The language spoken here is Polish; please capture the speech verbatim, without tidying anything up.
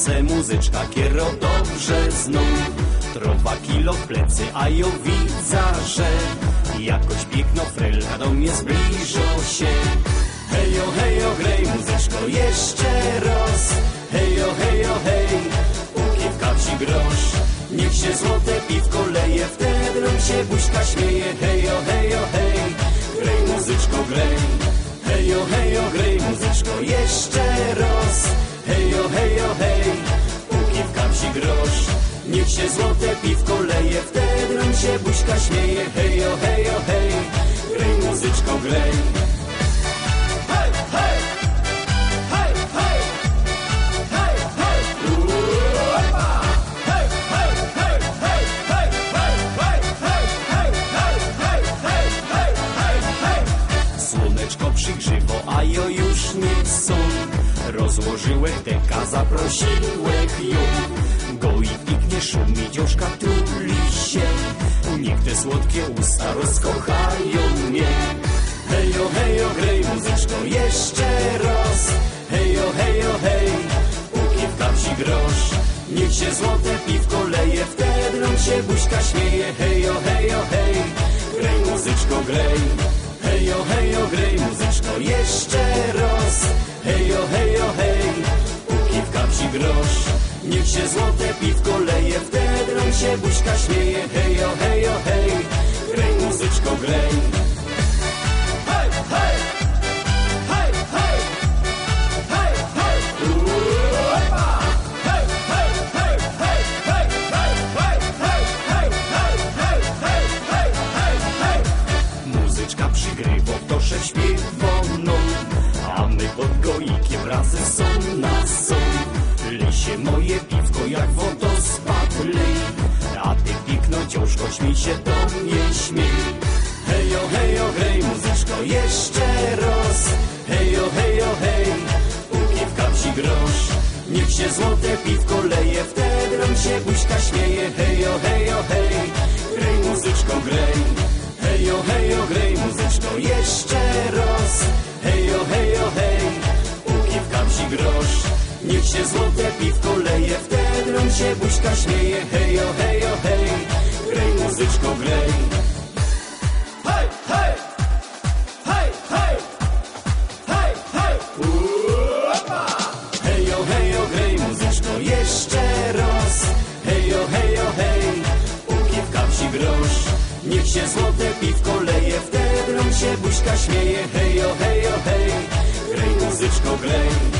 se muzyczka kiero dobrze zną. Tro dwa kilo w plecy, a jo widza, że jakoś piękno frelka do mnie zbliżo się. Hejo, hejo, grej muzyczko jeszcze raz. Hejo, hejo, hej, ukiwka wsi grosz. Niech się złote piwko leje, wtedy nam się buźka śmieje. Hejo, hejo, hej, grej muzyczko, grej. Hejo, hejo, grej muzyczko jeszcze raz. Hejo, hejo, hej, ukiwka wsi grosz. Niech się złote piwko leje, wtedy nam się buźka śmieje. Hejo, hejo, hej, grej muzyczko, grej. Hej, hej, hej, hej, hej, hej, uepa! Hej, hej, hej, hej, hej, hej, hej, hej, hej, hej, hej, hej, hej, hej. Słoneczko przygrzywo, a jo już nie są. Rozłożyłek deka, zaprosiłek ją. Goi piknie szumi, dzioszka tuli się. Niech te słodkie usta rozkochają mnie. Hejo, hejo, grej muzyczko jeszcze raz. Hejo, hejo, hej, ukiwka wsi grosz. Niech się złote piwko leje, wtedy nam się buźka śmieje. Hejo, hejo, hej, grej muzyczko, grej. Hejo, hejo, grej muzyczko jeszcze raz. Hejo, hejo, hej, ukiwka wsi grosz. Niech się złote piwko leje, wtedy nam się buźka śmieje. Hejo, hejo, hej, grej muzyczko, grej. Hej, hej, hej, hej, hej, hej, uepa! Hej, hej, hej, hej, hej, hej, hej, hej, hej, hej, hej, hej, hej, hej, hej. Muzyczka przygrywa, proszę śpiewoną, a my pod goikiem razem są na są. Lisie moje piwko jak wodospad lej, a ty pikno ciążko śmiej się do mnie śmiej. Hejo, hejo, grej muzyczko jeszcze raz. Hejo, hejo, hej, ukiwka wsi grosz. Niech się złote piwko leje, wtedy nam się buźka śmieje. Hejo, hejo, hej, grej muzyczko, grej. Hejo, hejo, grej muzyczko jeszcze raz. Hejo, hejo, hej, ukiwka wsi grosz. Niech się złote piwko leje, wtedy nam się buźka śmieje. Hejo, hejo, hej, grej muzyczko, grej. Hej, hej, hej, hej, hej, hej, uepa! Hejo, hejo, grej muzyczko jeszcze raz. Hejo, hejo, hej, ukiwka wsi grosz. Niech się złote piwko leje, wtedy nam się buźka śmieje. Hejo, hejo, hej, grej muzyczko, grej.